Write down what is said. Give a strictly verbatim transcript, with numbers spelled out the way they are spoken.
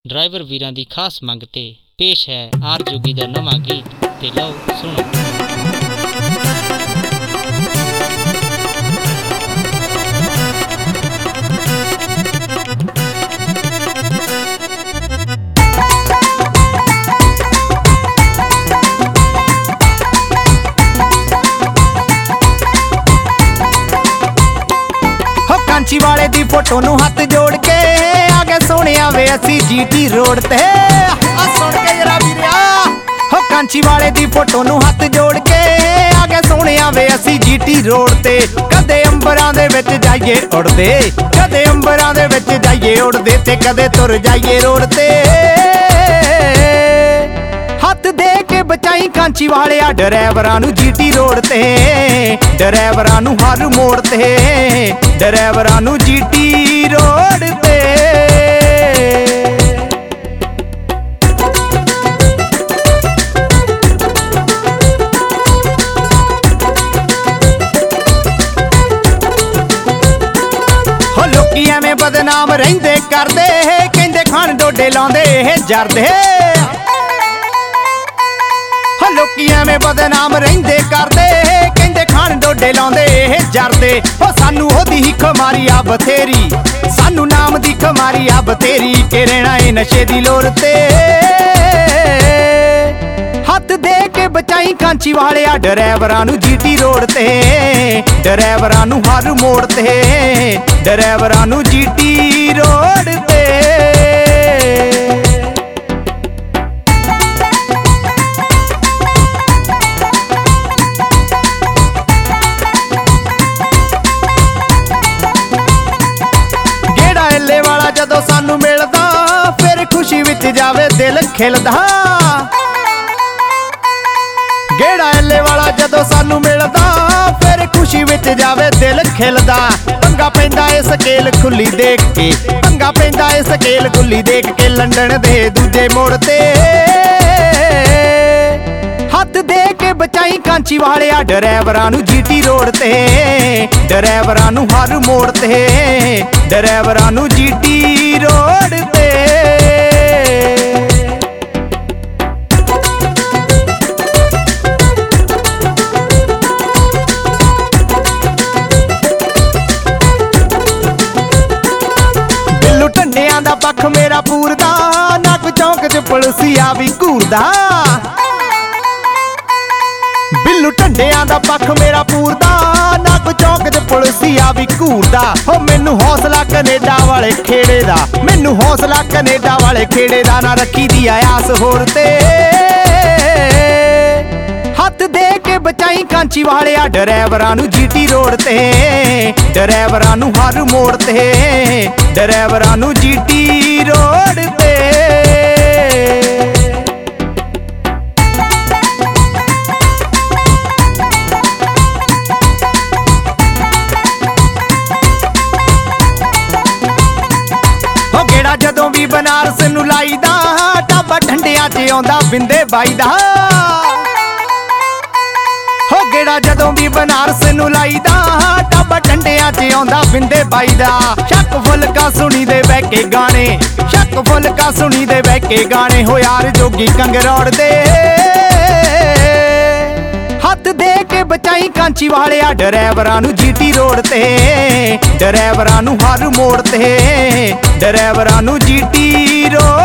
Driver ਵੀਰਾਂ ਦੀ ਖਾਸ ਮੰਗ ਤੇ ਪੇਸ਼ ਹੈ ਆਰ ਜੋਗੀ ਦਾ ਨਵਾਂ ਗੀਤ ਤੇ ਲਓ ਸੁਣੋ। ਕਾਂਚੀ ਵਾਲੇ ਦੀ ਫੋਟੋ ਨੂੰ ਹੱਥ ਜੋੜ ਕੇ ਆ ਗਏ ਸੋਹਣਿਆ ਵੇ ਅਸੀਂ ਜੀਟੀ ਰੋਡ ਤੇ। ਆ ਸੁਣ ਕੇ ਜਰਾ ਵੀਰਿਆ ਹੋ ਕਾਂਚੀ ਵਾਲੇ ਦੀ ਫੋਟੋ ਨੂੰ ਹੱਥ ਜੋੜ ਕੇ ਆ ਗਏ ਸੋਹਣਿਆ ਵੇ ਅਸੀਂ ਜੀਟੀ ਰੋਡ ਤੇ। ਕਦੇ ਅੰਬਰਾਂ ਦੇ ਵਿੱਚ ਜਾਈਏ ਉੜਦੇ, ਕਦੇ ਅੰਬਰਾਂ ਦੇ ਵਿੱਚ ਜਾਈਏ ਉੜਦੇ ਤੇ ਕਦੇ ਤੁਰ ਜਾਈਏ ਰੋਡ ਤੇ। ਹੱਥ ਦੇ ਕੇ ਬਚਾਈ ਕਾਂਚੀ ਵਾਲਿਆ ਡਰਾਈਵਰਾਂ ਨੂੰ ਜੀਟੀ ਰੋਡ ਤੇ, ਡਰਾਈਵਰਾਂ ਨੂੰ ਹਰ ਮੋੜ ਤੇ, ਡਰਾਈਵਰਾਂ ਨੂੰ ਜੀਟੀ ਰੋਡ ਤੇ। ਹੋ ਲੋਕੀ ਐਵੇਂ ਬਦਨਾਮ ਰਹਿੰਦੇ ਕਰਦੇ, ਕਹਿੰਦੇ ਖਾਣ ਡੋਡੇ ਲਾਉਂਦੇ ਇਹ ਜਰਦੇ। ਲੋਕੀ ਐਵੇਂ ਬਦਨਾਮ ਰਹਿੰਦੇ ਕਰਦੇ, ਕਹਿੰਦੇ ਖਾਣ ਡੋਡੇ ਲਾਉਂਦੇ ਇਹ ਜਰਦੇ। ਉਹ ਸਾਨੂੰ ਉਹਦੀ ਹੀ ਖਮਾਰੀ ਆ ਬਥੇਰੀ, ਸਾਨੂੰ ਨਾਮ ਦੀ ਖਮਾਰੀ ਆ ਬਥੇਰੀ ਕਿ ਰਹਿਣਾ ਏ ਨਸ਼ੇ ਦੀ ਲੋਰ ਤੇ। ਹੱਥ ਦੇ ਕੇ ਬਚਾਈ ਕਾਂਚੀ ਵਾਲਿਆ ਡਰਾਈਵਰਾਂ ਨੂੰ ਜੀਟੀ ਰੋਡ ਤੇ, ਡਰਾਈਵਰਾਂ ਨੂੰ ਹਰ ਮੋੜ ਤੇ, ਡਰਾਈਵਰਾਂ ਨੂੰ ਜੀਟੀ ਰੋਡ ਤੇ। ਜਦੋਂ ਸਾਨੂੰ ਮਿਲਦਾ ਫਿਰ ਖੁਸ਼ੀ ਵਿੱਚ ਜਾਵੇ ਦਿਲ ਖਿਲਦਾ। ਗੇੜਾ ਐਲੇ ਵਾਲਾ ਜਦੋਂ ਸਾਨੂੰ ਮਿਲਦਾ ਫਿਰ ਖੁਸ਼ੀ ਵਿੱਚ ਜਾਵੇ ਦਿਲ ਖਿਲਦਾ। ਪੰਗਾ ਪੈਂਦਾ ਏ ਸਕੇਲ ਖੁੱਲੀ ਦੇਖ ਕੇ, ਪੰਗਾ ਪੈਂਦਾ ਏ ਸਕੇਲ ਖੁੱਲੀ ਦੇਖ ਕੇ ਲੰਡਨ ਦੇ ਦੂਜੇ ਮੋੜ ਤੇ। ਹੱਥ ਦੇ ਕੇ ਬਚਾਈ ਕਾਂਚੀ ਵਾਲਿਆ ਡਰਾਈਵਰਾਂ ਨੂੰ ਜੀਟੀ ਰੋਡ ਤੇ, ਡਰਾਈਵਰਾਂ ਨੂੰ ਹਰ ਮੋੜ ਤੇ, ਡਰਾਈਵਰਾਂ ਨੂੰ ਜੀਟੀ ਰੋਡ ਤੇ। ਬਿੱਲੂ ਢੰਡਿਆਂ ਦਾ ਪੱਖ ਮੇਰਾ ਪੂਰਦਾ, ਨੱਕ ਚੌਂਕ ਚ ਪੁਲਸੀਆ ਵੀ ਘੂਰਦਾ। ਬਿੱਲੂ ਢੰਡਿਆਂ ਦਾ ਪੱਖ ਮੇਰਾ ਪੂਰਦਾ, ਨੱਕ ਚੌਂਕ ਚ ਪੁਲਸੀਆ ਵੀ ਘੂਰਦਾ। ਹੋ ਮੈਨੂੰ ਹੌਸਲਾ ਕਨੇਡਾ ਵਾਲੇ ਖੇੜੇ ਦਾ, ਮੈਨੂੰ ਹੌਸਲਾ ਕਨੇਡਾ ਵਾਲੇ ਖੇੜੇ ਦਾ ਨਾ ਰੱਖੀ ਦੀ ਆਸ ਹੋਰ ਤੇ। ਹੱਥ ਦੇ ਕੇ ਬਚਾਈ ਕਾਂਚੀ ਵਾਲਿਆ ਡਰਾਈਵਰਾਂ ਨੂੰ ਜੀਟੀ ਰੋਡ ਤੇ, ਡਰਾਈਵਰਾਂ ਨੂੰ ਹਰ ਮੋੜ ਤੇ, ਡਰਾਈਵਰਾਂ ਨੂੰ ਜੀਟੀ ਰੋਡ ਤੇ। ਜਦੋਂ ਵੀ ਬਨਾਰਸ ਨੂੰ ਲਾਈਦਾ ਟਾਬਾ ਠੰਡਿਆਂ ਚ ਆਉਂਦਾ ਬਿੰਦੇ ਬਾਈ ਦਾ। ਹੋ ਗੇੜਾ ਜਦੋਂ ਵੀ ਬਨਾਰਸ ਨੂੰ ਲਾਈਦਾ ਟਾਬਾ ਠੰਡਿਆਂ ਚ ਆਉਂਦਾ ਬਿੰਦੇ ਬਾਈ ਦਾ। ਸ਼ੱਕ ਫੁਲਕਾ ਸੁਣੀ ਦੇ ਬਹਿ ਕੇ ਗਾਣੇ, ਸ਼ੱਕ ਫੁਲਕਾ ਸੁਣੀ ਦੇ ਬਹਿ ਕੇ ਗਾਣੇ ਹੋ ਯਾਰ ਜੋਗੀ ਕੰਗਰੌੜ ਦੇ। ਹੱਥ ਦੇ ਕੇ ਬਚਾਈ ਕਾਂਚੀ ਵਾਲਿਆ ਡਰਾਈਵਰਾਂ ਨੂੰ ਜੀਟੀ ਰੋਡ ਤੇ, ਡਰਾਈਵਰਾਂ ਨੂੰ ਹਰ ਮੋੜ ਤੇ, ਡਰਾਈਵਰਾਂ ਨੂੰ ਜੀਟੀ ਰੋਡ